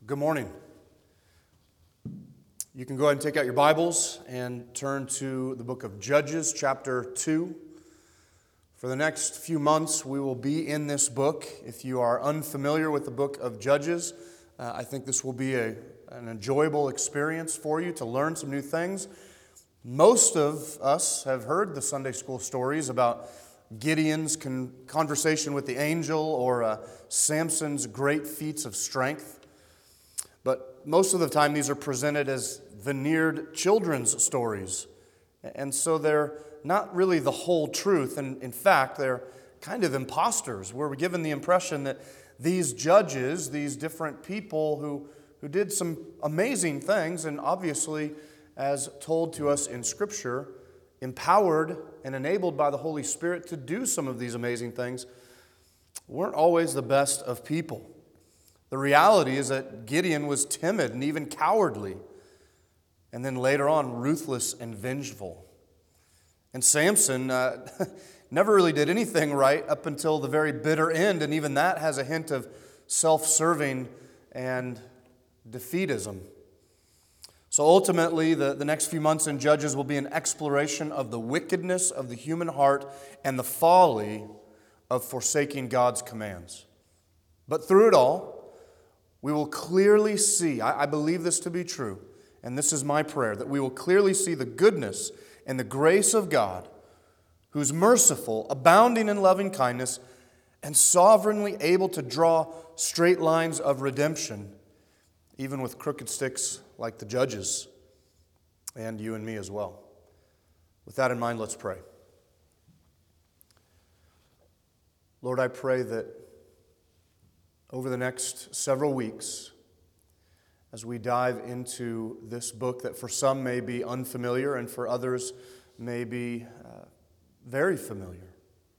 Good morning. You can go ahead and take out your Bibles and turn to the book of Judges, chapter 2. For the next few months, we will be in this book. If you are unfamiliar with the book of Judges, I think this will be an enjoyable experience for you to learn some new things. Most of us have heard the Sunday school stories about Gideon's conversation with the angel or Samson's great feats of strength. But most of the time, these are presented as veneered children's stories. And so they're not really the whole truth. And in fact, they're kind of imposters. We're given the impression that these judges, these different people who did some amazing things, and obviously, as told to us in Scripture, empowered and enabled by the Holy Spirit to do some of these amazing things, weren't always the best of people. The reality is that Gideon was timid and even cowardly, and then later on, ruthless and vengeful. And Samson never really did anything right up until the very bitter end, and even that has a hint of self-serving and defeatism. So ultimately, the next few months in Judges will be an exploration of the wickedness of the human heart and the folly of forsaking God's commands. But through it all, we will clearly see, I believe this to be true, and this is my prayer, that we will clearly see the goodness and the grace of God, who's merciful, abounding in loving kindness, and sovereignly able to draw straight lines of redemption, even with crooked sticks like the judges, and you and me as well. With that in mind, let's pray. Lord, I pray that over the next several weeks, as we dive into this book that for some may be unfamiliar and for others may be very familiar.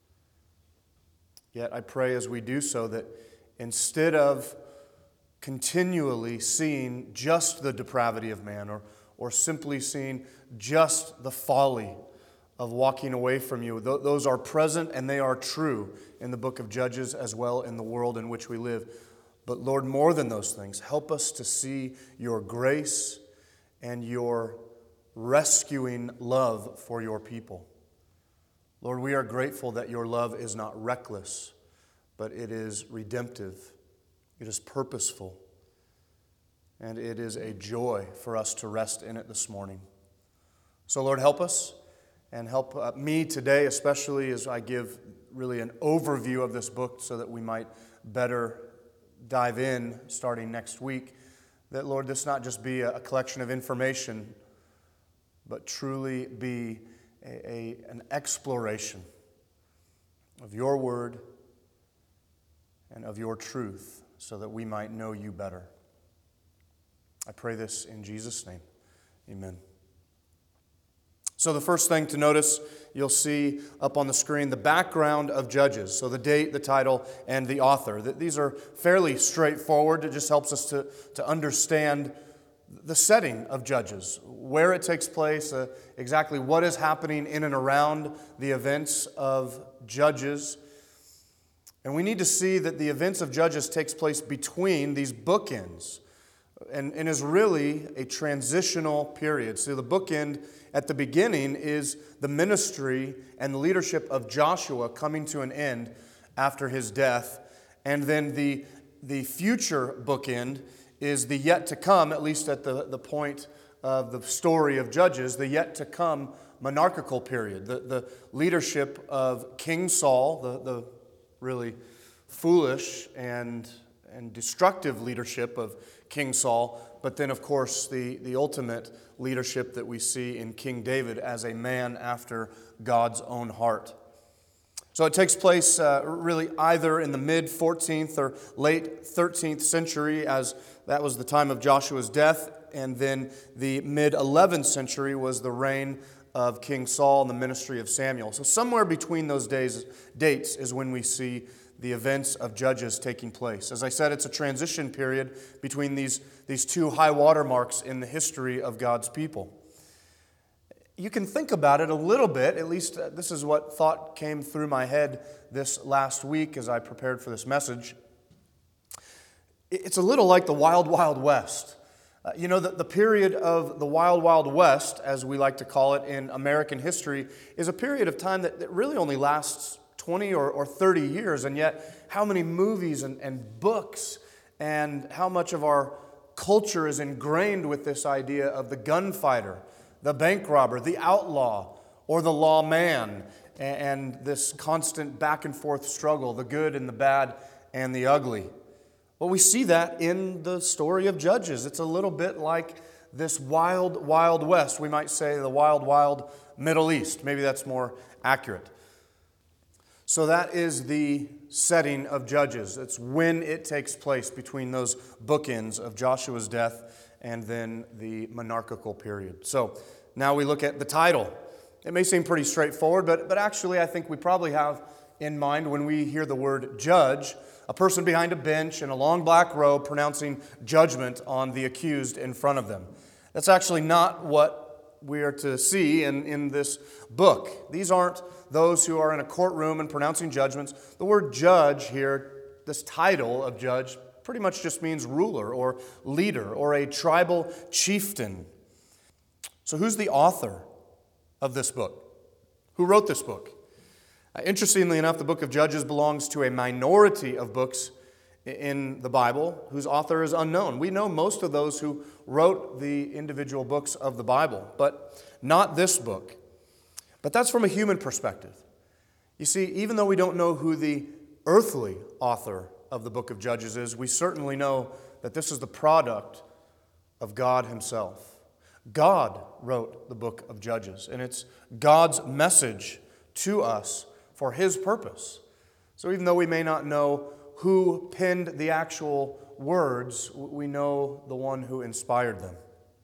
Yet I pray as we do so that instead of continually seeing just the depravity of man or simply seeing just the folly of walking away from you, those are present and they are true in the book of Judges as well in the world in which we live. But Lord, more than those things, help us to see your grace and your rescuing love for your people. Lord, we are grateful that your love is not reckless, but it is redemptive, it is purposeful, and it is a joy for us to rest in it this morning. So Lord, help us. And help me today, especially as I give really an overview of this book so that we might better dive in starting next week. That, Lord, this not just be a collection of information, but truly be an exploration of your word and of your truth so that we might know you better. I pray this in Jesus' name. Amen. So the first thing to notice, you'll see up on the screen the background of Judges. So the date, the title, and the author. These are fairly straightforward. It just helps us to understand the setting of Judges, where it takes place, exactly what is happening in and around the events of Judges. And we need to see that the events of Judges takes place between these bookends and is really a transitional period. So the bookend at the beginning is the ministry and the leadership of Joshua coming to an end after his death. And then the future bookend is the yet to come, at least at the point of the story of Judges, the yet to come monarchical period. The leadership of King Saul, the really foolish and destructive leadership of King Saul, but then, of course, the ultimate leadership that we see in King David as a man after God's own heart. So it takes place really either in the mid-14th or late 13th century, as that was the time of Joshua's death, and then the mid-11th century was the reign of King Saul and the ministry of Samuel. So somewhere between those dates is when we see the events of Judges taking place. As I said, it's a transition period between these two high water marks in the history of God's people. You can think about it a little bit, at least this is what thought came through my head this last week as I prepared for this message. It's a little like the Wild Wild West. The period of the Wild Wild West, as we like to call it in American history, is a period of time that really only lasts 20 or 30 years, and yet how many movies and books and how much of our culture is ingrained with this idea of the gunfighter, the bank robber, the outlaw, or the lawman, and this constant back and forth struggle, the good and the bad and the ugly. Well, we see that in the story of Judges. It's a little bit like this wild, wild west. We might say the wild, wild Middle East. Maybe that's more accurate. So that is the setting of Judges. It's when it takes place between those bookends of Joshua's death and then the monarchical period. So now we look at the title. It may seem pretty straightforward, but actually I think we probably have in mind when we hear the word judge, a person behind a bench in a long black robe pronouncing judgment on the accused in front of them. That's actually not what we are to see in this book. These aren't those who are in a courtroom and pronouncing judgments. The word judge here, this title of judge, pretty much just means ruler or leader or a tribal chieftain. So who's the author of this book? Who wrote this book? Interestingly enough, the book of Judges belongs to a minority of books in the Bible whose author is unknown. We know most of those who wrote the individual books of the Bible, but not this book. But that's from a human perspective. You see, even though we don't know who the earthly author of the book of Judges is, we certainly know that this is the product of God Himself. God wrote the book of Judges, and it's God's message to us for His purpose. So even though we may not know who penned the actual words, we know the one who inspired them.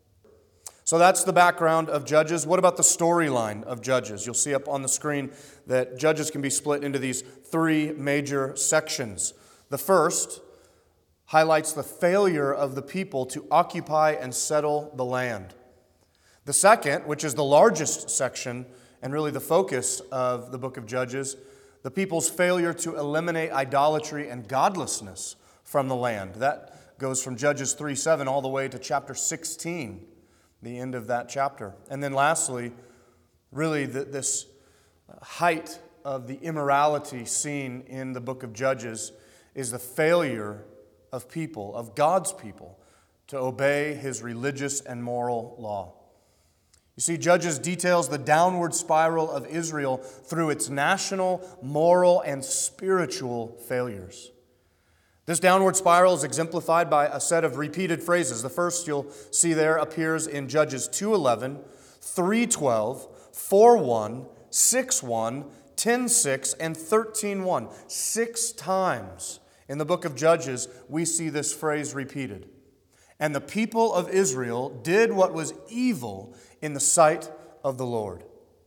So that's the background of Judges. What about the storyline of Judges? You'll see up on the screen that Judges can be split into these three major sections. The first highlights the failure of the people to occupy and settle the land. The second, which is the largest section, and really the focus of the book of Judges, the people's failure to eliminate idolatry and godlessness from the land. That goes from Judges 3:7 all the way to chapter 16, the end of that chapter. And then lastly, really this height of the immorality seen in the book of Judges is the failure of people, of God's people, to obey His religious and moral law. You see, Judges details the downward spiral of Israel through its national, moral, and spiritual failures. This downward spiral is exemplified by a set of repeated phrases. The first you'll see there appears in Judges 2:11, 3:12, 4:1, 6:1, 10:6, and 13:1. 6 times in the book of Judges we see this phrase repeated. And the people of Israel did what was evil in the sight of the Lord.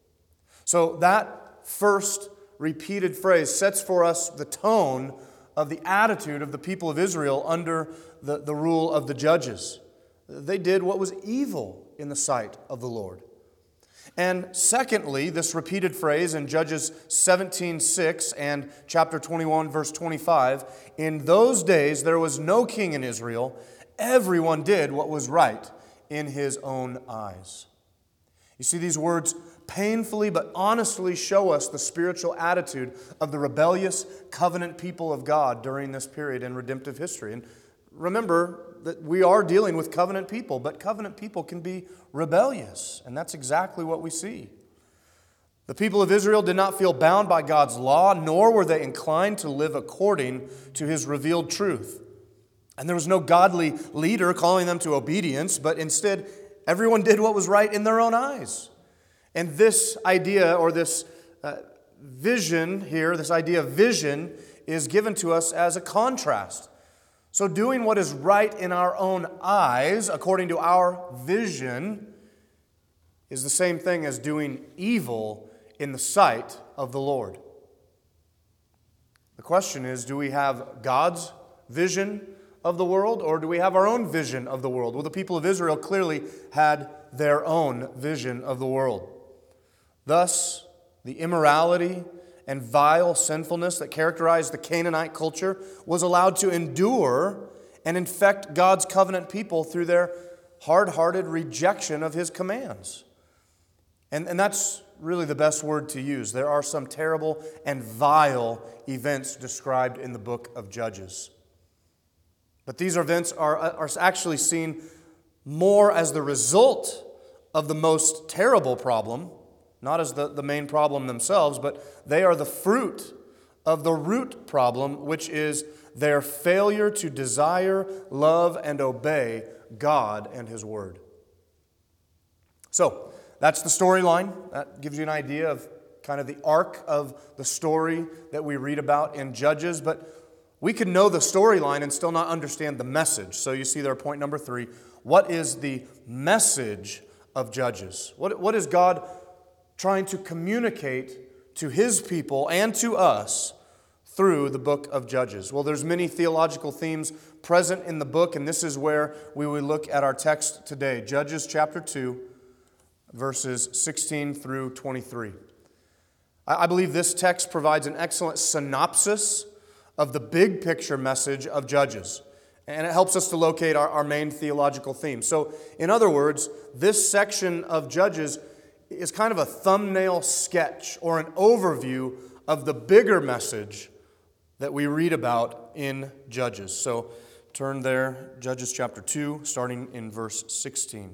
So that first repeated phrase sets for us the tone of the attitude of the people of Israel under the rule of the judges. They did what was evil in the sight of the Lord. And secondly, this repeated phrase in Judges 17:6 and chapter 21, verse 25, in those days there was no king in Israel. Everyone did what was right in his own eyes. You see, these words painfully but honestly show us the spiritual attitude of the rebellious covenant people of God during this period in redemptive history. And remember that we are dealing with covenant people, but covenant people can be rebellious, and that's exactly what we see. The people of Israel did not feel bound by God's law, nor were they inclined to live according to His revealed truth. And there was no godly leader calling them to obedience, but instead, everyone did what was right in their own eyes. And this idea, or this vision here, this idea of vision, is given to us as a contrast. So doing what is right in our own eyes, according to our vision, is the same thing as doing evil in the sight of the Lord. The question is, do we have God's vision of the world, or do we have our own vision of the world? Well, the people of Israel clearly had their own vision of the world. Thus, the immorality and vile sinfulness that characterized the Canaanite culture was allowed to endure and infect God's covenant people through their hard-hearted rejection of His commands. And that's really the best word to use. There are some terrible and vile events described in the book of Judges. But these events are actually seen more as the result of the most terrible problem, not as the main problem themselves, but they are the fruit of the root problem, which is their failure to desire, love, and obey God and His Word. So, that's the storyline. That gives you an idea of kind of the arc of the story that we read about in Judges. But we can know the storyline and still not understand the message. So you see there, point number 3. What is the message of Judges? What is God trying to communicate to His people and to us through the book of Judges? Well, there's many theological themes present in the book, and this is where we will look at our text today. Judges chapter 2. Verses 16 through 23. I believe this text provides an excellent synopsis of the big picture message of Judges. And it helps us to locate our main theological theme. So, in other words, this section of Judges is kind of a thumbnail sketch or an overview of the bigger message that we read about in Judges. So, turn there, Judges chapter 2, starting in verse 16.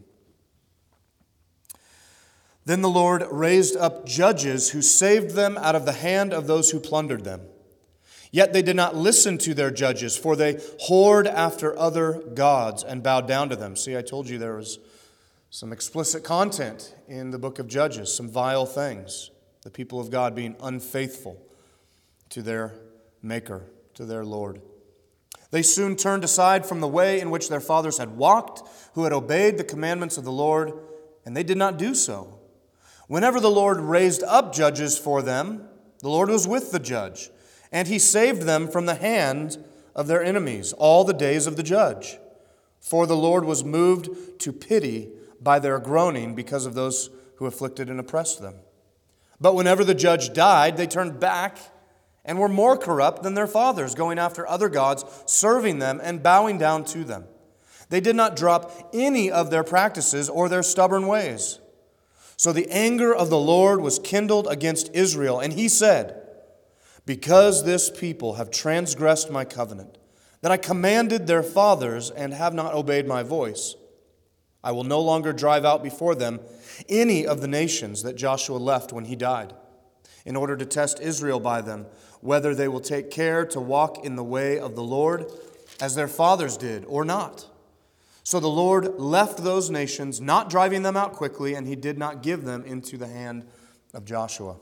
Then the Lord raised up judges who saved them out of the hand of those who plundered them. Yet they did not listen to their judges, for they whored after other gods and bowed down to them. See, I told you there was some explicit content in the book of Judges, some vile things. The people of God being unfaithful to their Maker, to their Lord. They soon turned aside from the way in which their fathers had walked, who had obeyed the commandments of the Lord, and they did not do so. Whenever the Lord raised up judges for them, the Lord was with the judge, and He saved them from the hand of their enemies all the days of the judge. For the Lord was moved to pity by their groaning because of those who afflicted and oppressed them. But whenever the judge died, they turned back and were more corrupt than their fathers, going after other gods, serving them and bowing down to them. They did not drop any of their practices or their stubborn ways. So the anger of the Lord was kindled against Israel, and He said, because this people have transgressed my covenant, that I commanded their fathers and have not obeyed my voice, I will no longer drive out before them any of the nations that Joshua left when he died, in order to test Israel by them, whether they will take care to walk in the way of the Lord as their fathers did or not. So the Lord left those nations, not driving them out quickly, and He did not give them into the hand of Joshua.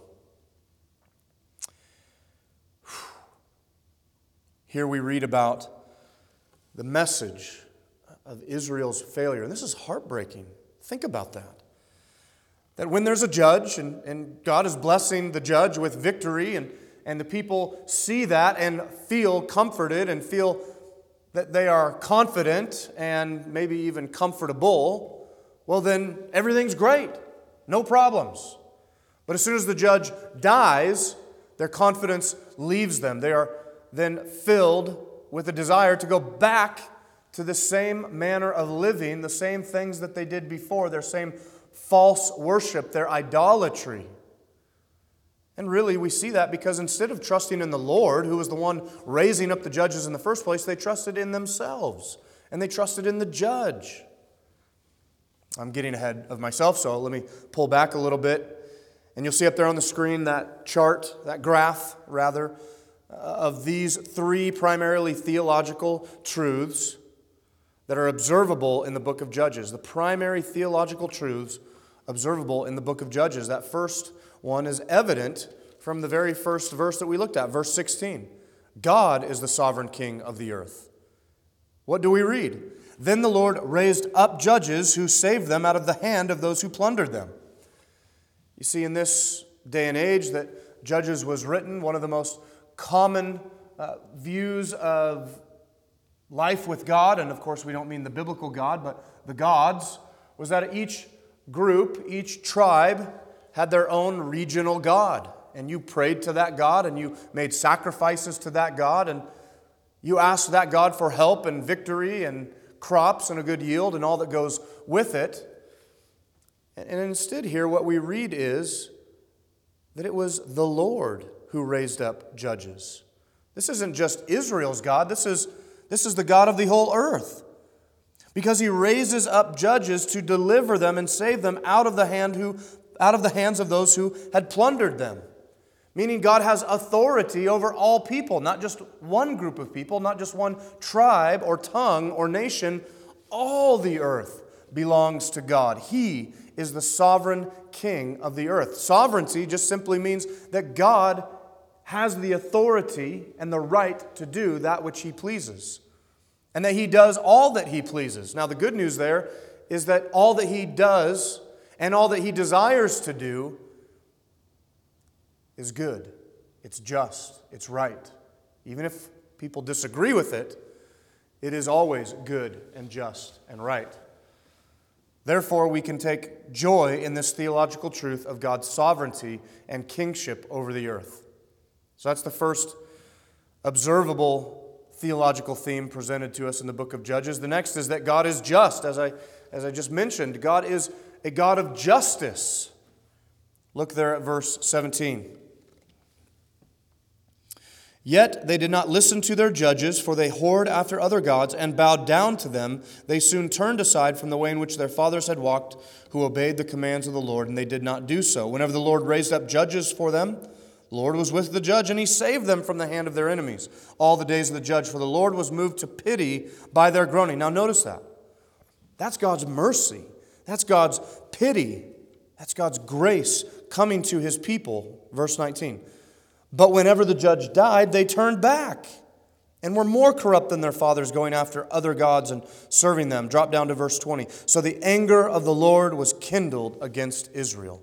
Here we read about the message of Israel's failure. And this is heartbreaking. Think about that. That when there's a judge, and God is blessing the judge with victory, and the people see that and feel comforted and feel that they are confident and maybe even comfortable, well then everything's great. No problems. But as soon as the judge dies, their confidence leaves them. They are then filled with a desire to go back to the same manner of living, the same things that they did before, their same false worship, their idolatry. And really, we see that because instead of trusting in the Lord, who was the one raising up the judges in the first place, they trusted in themselves, and they trusted in the judge. I'm getting ahead of myself, so let me pull back a little bit. And you'll see up there on the screen that chart, that graph, rather, of these 3 primarily theological truths that are observable in the book of Judges. The primary theological truths observable in the book of Judges. That first one is evident from the very first verse that we looked at, verse 16. God is the sovereign king of the earth. What do we read? Then the Lord raised up judges who saved them out of the hand of those who plundered them. You see, in this day and age that Judges was written, one of the most common views of life with God, and of course we don't mean the biblical God, but the gods, was that each group, each tribe had their own regional god. And you prayed to that God, and you made sacrifices to that God, and You ask that God for help and victory and crops and a good yield and all that goes with it. And instead here what we read is that it was the Lord who raised up judges. This isn't just Israel's God. This is the God of the whole earth. Because he raises up judges to deliver them and save them out of the hands of those who had plundered them. Meaning God has authority over all people, not just one group of people, not just one tribe or tongue or nation. All the earth belongs to God. He is the sovereign king of the earth. Sovereignty just simply means that God has the authority and the right to do that which he pleases. And that he does all that he pleases. Now the good news there is that all that he does and all that he desires to do is good. It's just. It's right. Even if people disagree with it, it is always good and just and right. Therefore, we can take joy in this theological truth of God's sovereignty and kingship over the earth. So that's the first observable theological theme presented to us in the book of Judges. The next is that God is just. As I just mentioned, God is a God of justice. Look there at verse 17. Yet they did not listen to their judges, for they whored after other gods and bowed down to them. They soon turned aside from the way in which their fathers had walked, who obeyed the commands of the Lord, and they did not do so. Whenever the Lord raised up judges for them, the Lord was with the judge, and he saved them from the hand of their enemies all the days of the judge, for the Lord was moved to pity by their groaning. Now notice that. That's God's mercy. That's God's pity. That's God's grace coming to his people. Verse 19. But whenever the judge died, they turned back and were more corrupt than their fathers, going after other gods and serving them. Drop down to verse 20. So the anger of the Lord was kindled against Israel.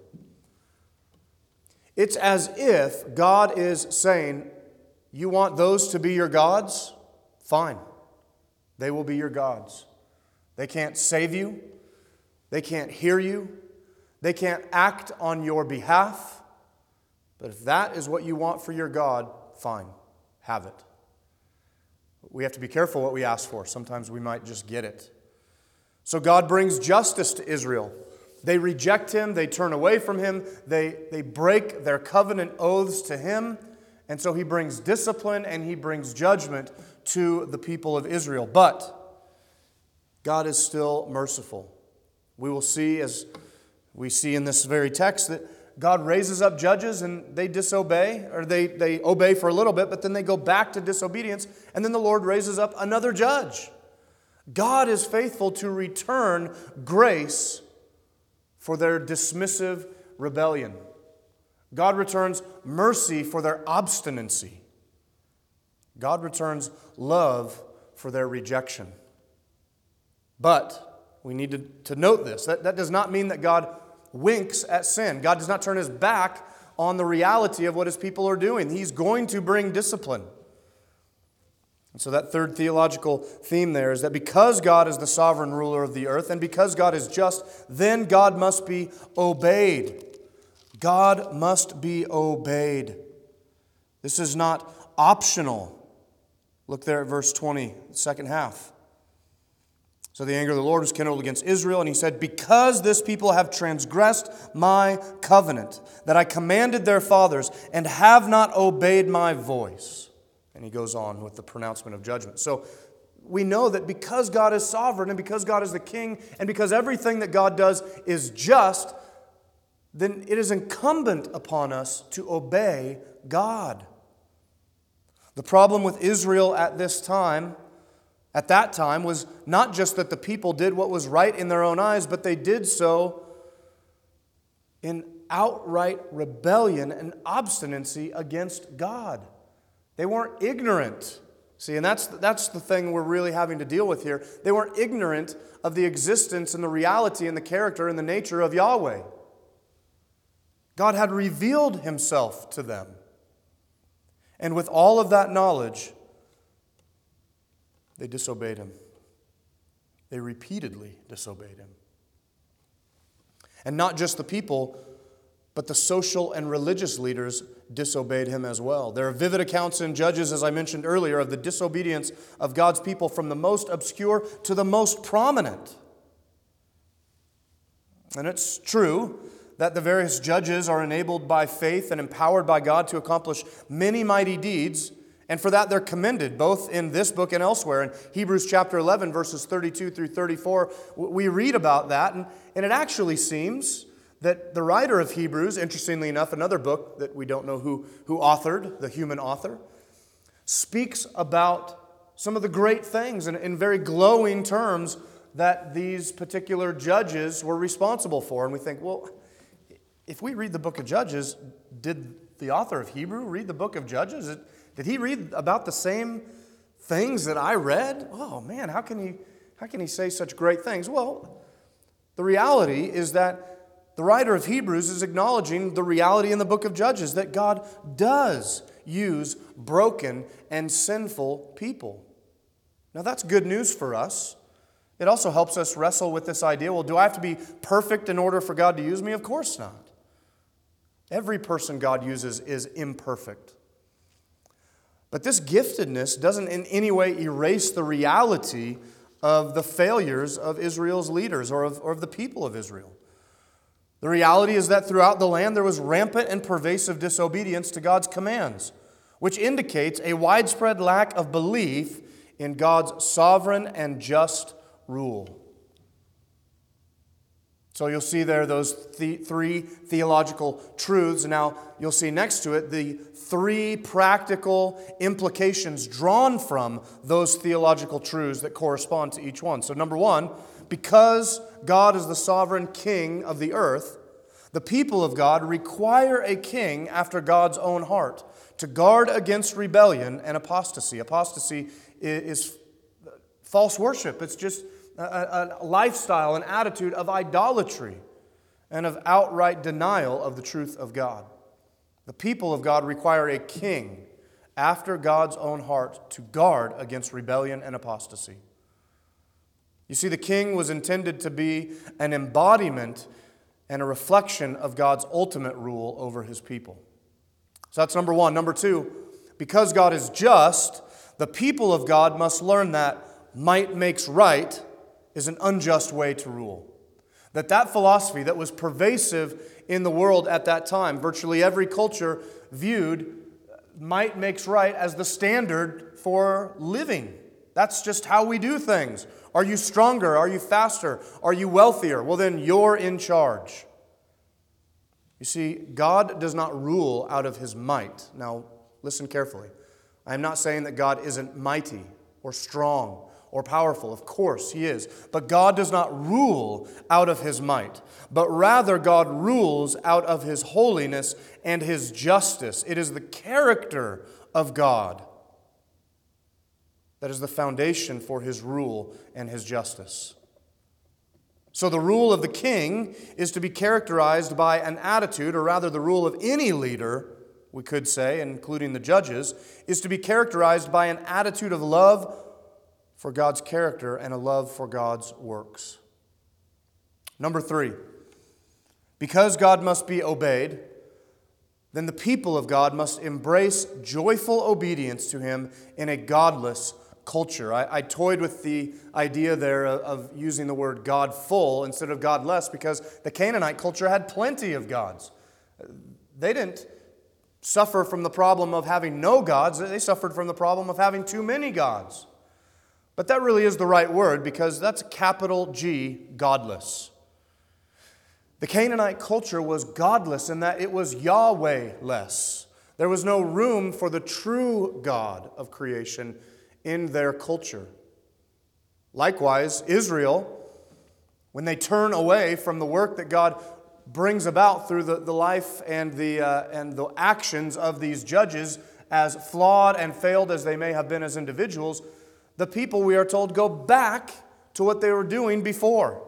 It's as if God is saying, you want those to be your gods? Fine. They will be your gods. They can't save you. They can't hear you. They can't act on your behalf. But if that is what you want for your God, fine, have it. We have to be careful what we ask for. Sometimes we might just get it. So God brings justice to Israel. They reject him, they turn away from him, they break their covenant oaths to him, and so he brings discipline and he brings judgment to the people of Israel. But God is still merciful. We will see, as we see in this very text, that God raises up judges and they disobey, or they obey for a little bit, but then they go back to disobedience, and then the Lord raises up another judge. God is faithful to return grace for their dismissive rebellion. God returns mercy for their obstinacy. God returns love for their rejection. But we need to note this. That does not mean that God winks at sin. God does not turn his back on the reality of what his people are doing. He's going to bring discipline. And so that third theological theme there is that because God is the sovereign ruler of the earth and because God is just, then God must be obeyed. God must be obeyed. This is not optional. Look there at verse 20, the second half. So the anger of the Lord was kindled against Israel, and he said, because this people have transgressed my covenant, that I commanded their fathers, and have not obeyed my voice. And he goes on with the pronouncement of judgment. So we know that because God is sovereign, and because God is the king, and because everything that God does is just, then it is incumbent upon us to obey God. The problem with Israel at that time, was not just that the people did what was right in their own eyes, but they did so in outright rebellion and obstinacy against God. They weren't ignorant. See, and that's the thing we're really having to deal with here. They weren't ignorant of the existence and the reality and the character and the nature of Yahweh. God had revealed himself to them. And with all of that knowledge, they disobeyed him. They repeatedly disobeyed him. And not just the people, but the social and religious leaders disobeyed him as well. There are vivid accounts in Judges, as I mentioned earlier, of the disobedience of God's people from the most obscure to the most prominent. And it's true that the various judges are enabled by faith and empowered by God to accomplish many mighty deeds, and for that they're commended, both in this book and elsewhere. In Hebrews chapter 11, verses 32 through 34, we read about that, and it actually seems that the writer of Hebrews, interestingly enough, another book that we don't know who authored, the human author, speaks about some of the great things in very glowing terms that these particular judges were responsible for. And we think, well, if we read the book of Judges, did the author of Hebrew read the book of Judges? Did he read about the same things that I read? Oh man, how can he say such great things? Well, the reality is that the writer of Hebrews is acknowledging the reality in the book of Judges that God does use broken and sinful people. Now that's good news for us. It also helps us wrestle with this idea, well, do I have to be perfect in order for God to use me? Of course not. Every person God uses is imperfect. But this giftedness doesn't in any way erase the reality of the failures of Israel's leaders or of the people of Israel. The reality is that throughout the land there was rampant and pervasive disobedience to God's commands, which indicates a widespread lack of belief in God's sovereign and just rule. So you'll see there those three theological truths. Now you'll see next to it the three practical implications drawn from those theological truths that correspond to each one. So number one, because God is the sovereign king of the earth, the people of God require a king after God's own heart to guard against rebellion and apostasy. Apostasy is false worship. It's just a lifestyle, an attitude of idolatry and of outright denial of the truth of God. The people of God require a king after God's own heart to guard against rebellion and apostasy. You see, the king was intended to be an embodiment and a reflection of God's ultimate rule over his people. So that's number one. Number two, because God is just, the people of God must learn that might makes right is an unjust way to rule. That philosophy that was pervasive in the world at that time, virtually every culture viewed might makes right as the standard for living. That's just how we do things. Are you stronger? Are you faster? Are you wealthier? Well, then you're in charge. You see, God does not rule out of his might. Now, listen carefully. I am not saying that God isn't mighty or strong or powerful. Of course he is. But God does not rule out of his might, but rather God rules out of his holiness and his justice. It is the character of God that is the foundation for his rule and his justice. So the rule of the king is to be characterized by an attitude, or rather the rule of any leader, we could say, including the judges, is to be characterized by an attitude of love for God's character and a love for God's works. Number three, because God must be obeyed, then the people of God must embrace joyful obedience to him in a godless culture. I toyed with the idea there of using the word godful instead of godless because the Canaanite culture had plenty of gods. They didn't suffer from the problem of having no gods. They suffered from the problem of having too many gods. But that really is the right word because that's capital G, godless. The Canaanite culture was godless in that it was Yahweh-less. There was no room for the true God of creation in their culture. Likewise, Israel, when they turn away from the work that God brings about through the life and the actions of these judges, as flawed and failed as they may have been as individuals, the people, we are told, go back to what they were doing before.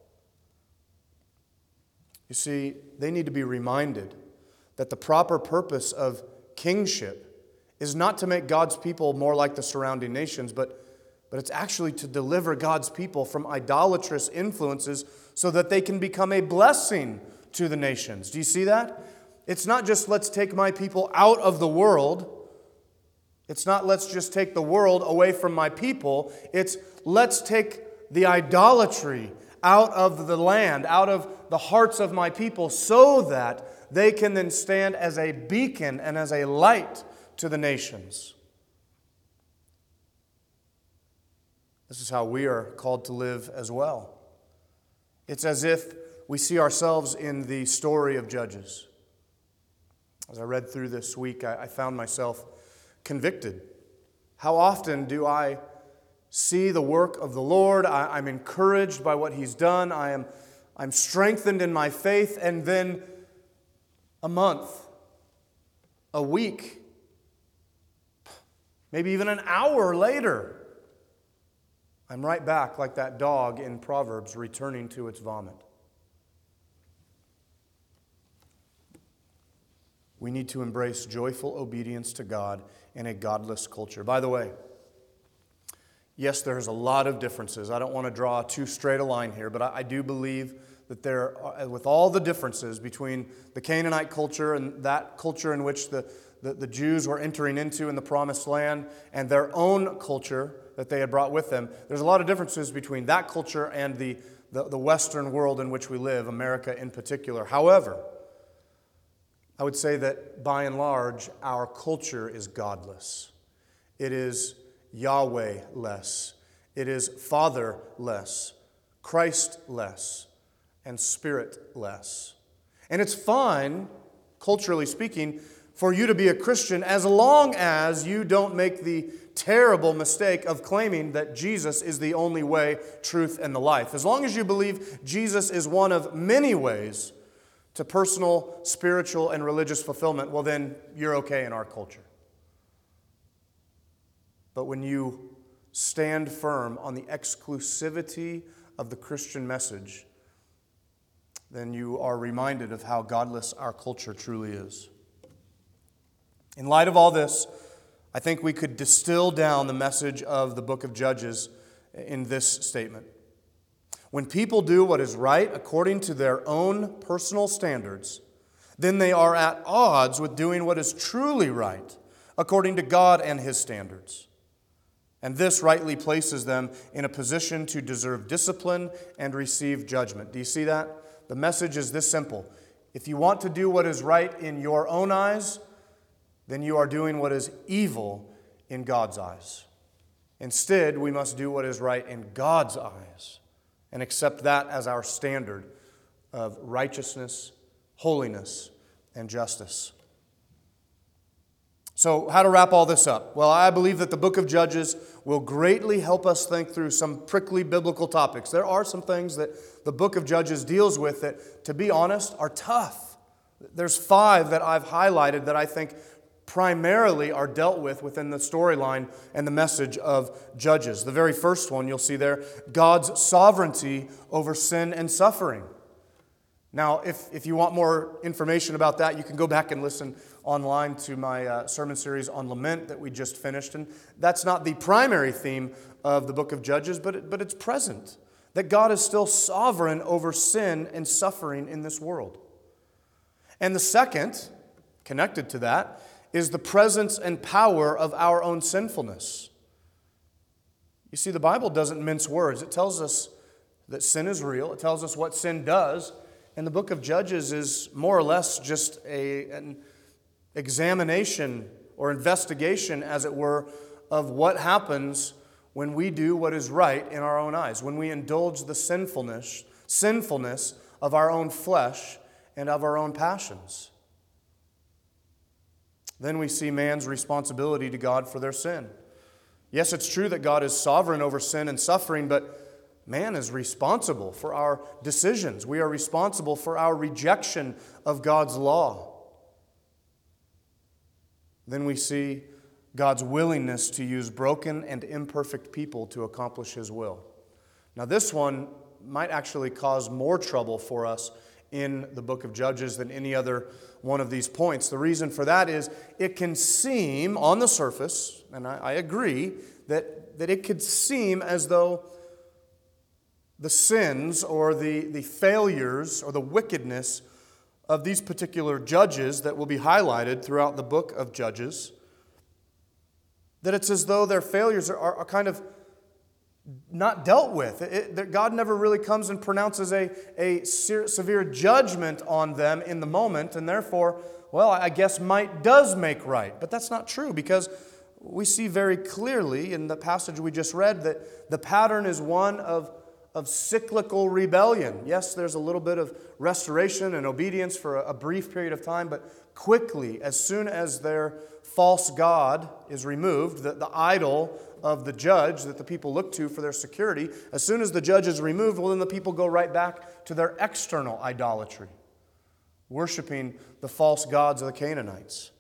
You see, they need to be reminded that the proper purpose of kingship is not to make God's people more like the surrounding nations, but but it's actually to deliver God's people from idolatrous influences so that they can become a blessing to the nations. Do you see that? It's not just let's take my people out of the world. It's not let's just take the world away from my people. It's let's take the idolatry out of the land, out of the hearts of my people, so that they can then stand as a beacon and as a light to the nations. This is how we are called to live as well. It's as if we see ourselves in the story of Judges. As I read through this week, I found myself convicted. How often do I see the work of the Lord? I'm encouraged by what He's done. I'm strengthened in my faith, and then a month, a week, maybe even an hour later, I'm right back like that dog in Proverbs returning to its vomit. We need to embrace joyful obedience to God in a godless culture. By the way, yes, there's a lot of differences. I don't want to draw too straight a line here, but I do believe that there are, with all the differences between the Canaanite culture and that culture in which the Jews were entering into in the Promised Land and their own culture that they had brought with them, there's a lot of differences between that culture and the Western world in which we live, America in particular. However, I would say that by and large, our culture is godless. It is Yahweh-less. It is Father-less, Christ-less, and Spirit-less. And it's fine, culturally speaking, for you to be a Christian as long as you don't make the terrible mistake of claiming that Jesus is the only way, truth, and the life. As long as you believe Jesus is one of many ways to personal, spiritual, and religious fulfillment, well then, you're okay in our culture. But when you stand firm on the exclusivity of the Christian message, then you are reminded of how godless our culture truly is. In light of all this, I think we could distill down the message of the book of Judges in this statement. When people do what is right according to their own personal standards, then they are at odds with doing what is truly right according to God and His standards. And this rightly places them in a position to deserve discipline and receive judgment. Do you see that? The message is this simple. If you want to do what is right in your own eyes, then you are doing what is evil in God's eyes. Instead, we must do what is right in God's eyes and accept that as our standard of righteousness, holiness, and justice. So, how to wrap all this up? Well, I believe that the book of Judges will greatly help us think through some prickly biblical topics. There are some things that the book of Judges deals with that, to be honest, are tough. There's 5 that I've highlighted that I think primarily are dealt with within the storyline and the message of Judges. The very first one you'll see there, God's sovereignty over sin and suffering. Now, if you want more information about that, you can go back and listen online to my sermon series on lament that we just finished. And that's not the primary theme of the book of Judges, but it's present. That God is still sovereign over sin and suffering in this world. And the second, connected to that, is the presence and power of our own sinfulness. You see, the Bible doesn't mince words. It tells us that sin is real. It tells us what sin does. And the book of Judges is more or less just an examination or investigation, as it were, of what happens when we do what is right in our own eyes, when we indulge the sinfulness of our own flesh and of our own passions. Then we see man's responsibility to God for their sin. Yes, it's true that God is sovereign over sin and suffering, but man is responsible for our decisions. We are responsible for our rejection of God's law. Then we see God's willingness to use broken and imperfect people to accomplish His will. Now, this one might actually cause more trouble for us in the book of Judges than any other one of these points. The reason for that is it can seem on the surface, and I agree, that it could seem as though the sins or the failures or the wickedness of these particular judges that will be highlighted throughout the book of Judges, that it's as though their failures are kind of not dealt with. That God never really comes and pronounces a severe judgment on them in the moment, and therefore, well, I guess might does make right. But that's not true, because we see very clearly in the passage we just read that the pattern is one of cyclical rebellion. Yes, there's a little bit of restoration and obedience for a brief period of time, but quickly, as soon as their false god is removed, the idol of the judge that the people look to for their security, as soon as the judge is removed, well, then the people go right back to their external idolatry, worshiping the false gods of the Canaanites.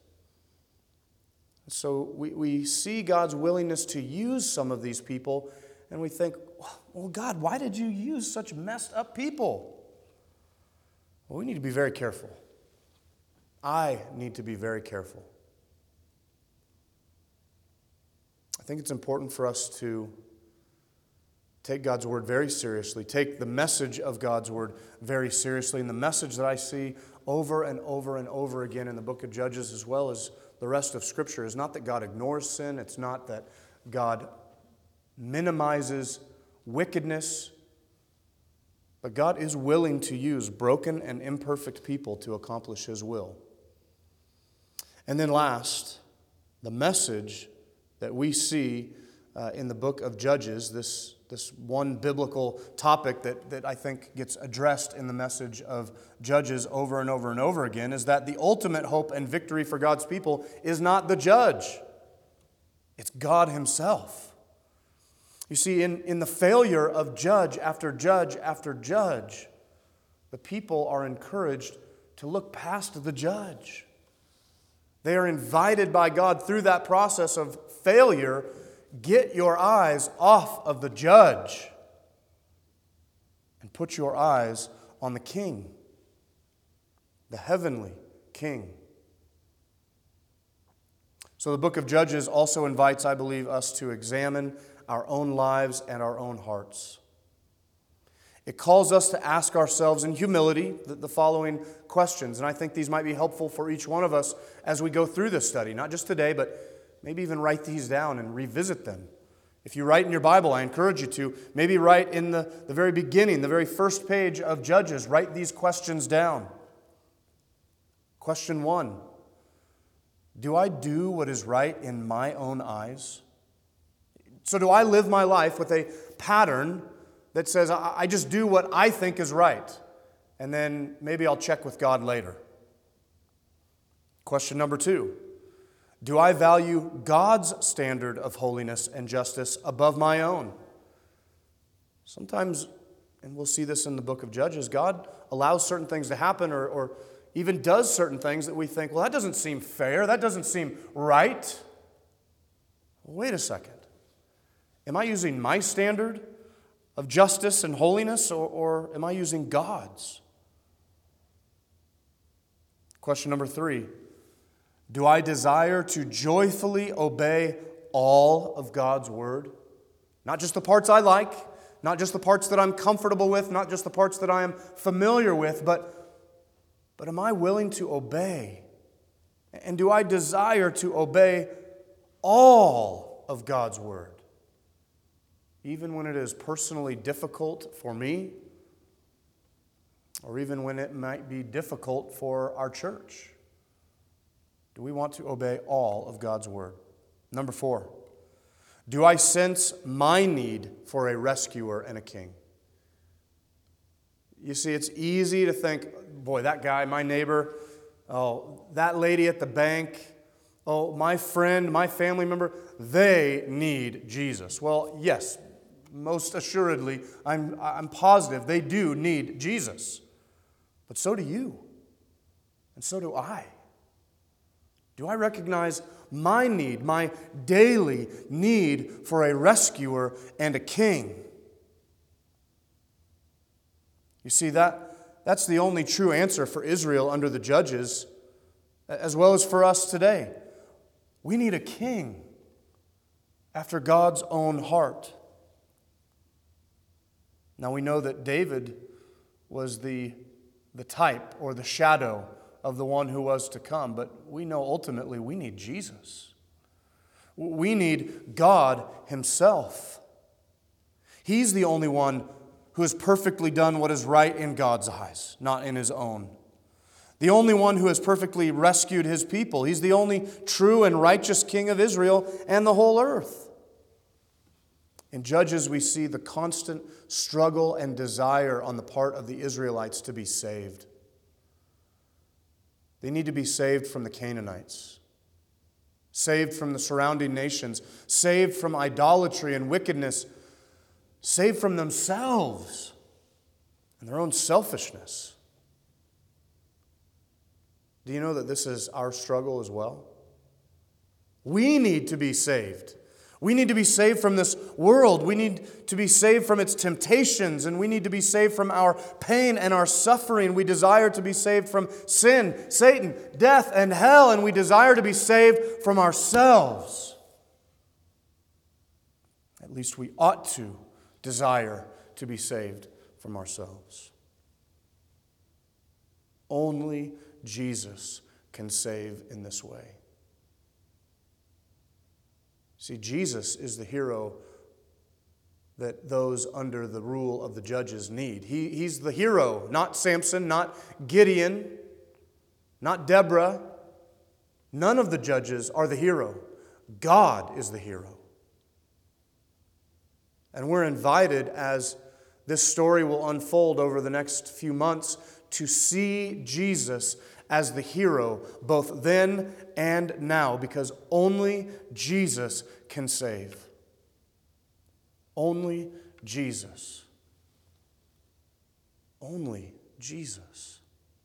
So we see God's willingness to use some of these people, and we think, well, God, why did you use such messed up people? Well, we need to be very careful. I need to be very careful. I think it's important for us to take God's Word very seriously, take the message of God's Word very seriously, and the message that I see over and over and over again in the book of Judges as well as the rest of Scripture is not that God ignores sin, it's not that God minimizes wickedness, but God is willing to use broken and imperfect people to accomplish His will. And then last, the message that we see in the book of Judges, this one biblical topic that I think gets addressed in the message of Judges over and over and over again, is that the ultimate hope and victory for God's people is not the judge. It's God Himself. You see, in the failure of judge after judge after judge, the people are encouraged to look past the judge. They are invited by God through that process of failure, get your eyes off of the judge and put your eyes on the King, the heavenly King. So the book of Judges also invites, I believe, us to examine our own lives and our own hearts. It calls us to ask ourselves in humility the following questions, and I think these might be helpful for each one of us as we go through this study, not just today, but maybe even write these down and revisit them. If you write in your Bible, I encourage you to maybe write in the very beginning, the very first page of Judges, write these questions down. Question 1, do I do what is right in my own eyes? So do I live my life with a pattern that says I just do what I think is right, and then maybe I'll check with God later? Question number 2, do I value God's standard of holiness and justice above my own? Sometimes, and we'll see this in the book of Judges, God allows certain things to happen or even does certain things that we think, well, that doesn't seem fair, that doesn't seem right. Well, wait a second. Am I using my standard of justice and holiness, or am I using God's? Question number 3, do I desire to joyfully obey all of God's word? Not just the parts I like, not just the parts that I'm comfortable with, not just the parts that I am familiar with, but am I willing to obey? And do I desire to obey all of God's word? Even when it is personally difficult for me, or even when it might be difficult for our church. Do we want to obey all of God's word? Number 4, do I sense my need for a rescuer and a king? You see, it's easy to think, boy, that guy, my neighbor, oh, that lady at the bank, oh, my friend, my family member, they need Jesus. Well, yes, most assuredly, I'm positive they do need Jesus. But so do you. And so do I. Do I recognize my need, my daily need for a rescuer and a king? You see, that's the only true answer for Israel under the judges, as well as for us today. We need a king. after God's own heart. Now we know that David was the type or the shadow of the one who was to come, but we know ultimately we need Jesus. We need God Himself. He's the only one who has perfectly done what is right in God's eyes, not in His own. The only one who has perfectly rescued His people. He's the only true and righteous King of Israel and the whole earth. In Judges, we see the constant struggle and desire on the part of the Israelites to be saved. They need to be saved from the Canaanites, saved from the surrounding nations, saved from idolatry and wickedness, saved from themselves and their own selfishness. Do you know that this is our struggle as well? We need to be saved. We need to be saved from this world. We need to be saved from its temptations, and we need to be saved from our pain and our suffering. We desire to be saved from sin, Satan, death, and hell, and we desire to be saved from ourselves. At least we ought to desire to be saved from ourselves. Only Jesus can save in this way. See, Jesus is the hero that those under the rule of the judges need. He's the hero, not Samson, not Gideon, not Deborah. None of the judges are the hero. God is the hero. And we're invited, as this story will unfold over the next few months, to see Jesus as the hero both then and now, because only Jesus can save. Only Jesus. Only Jesus.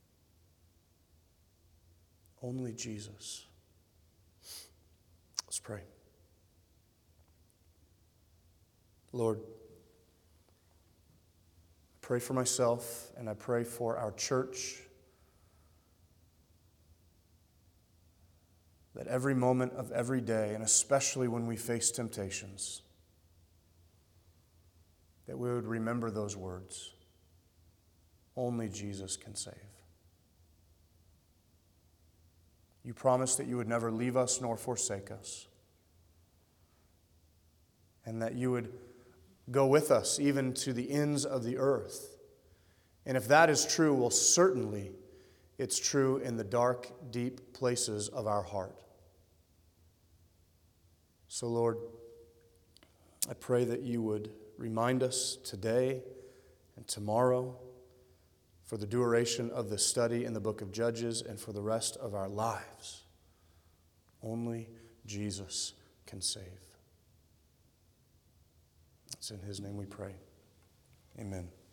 Only Jesus. Let's pray. Lord, I pray for myself and I pray for our church, that every moment of every day, and especially when we face temptations, that we would remember those words. Only Jesus can save. You promised that you would never leave us nor forsake us, and that you would go with us even to the ends of the earth. And if that is true, well, certainly it's true in the dark, deep places of our heart. So, Lord, I pray that you would remind us today and tomorrow, for the duration of the study in the book of Judges and for the rest of our lives. Only Jesus can save. It's in His name we pray. Amen.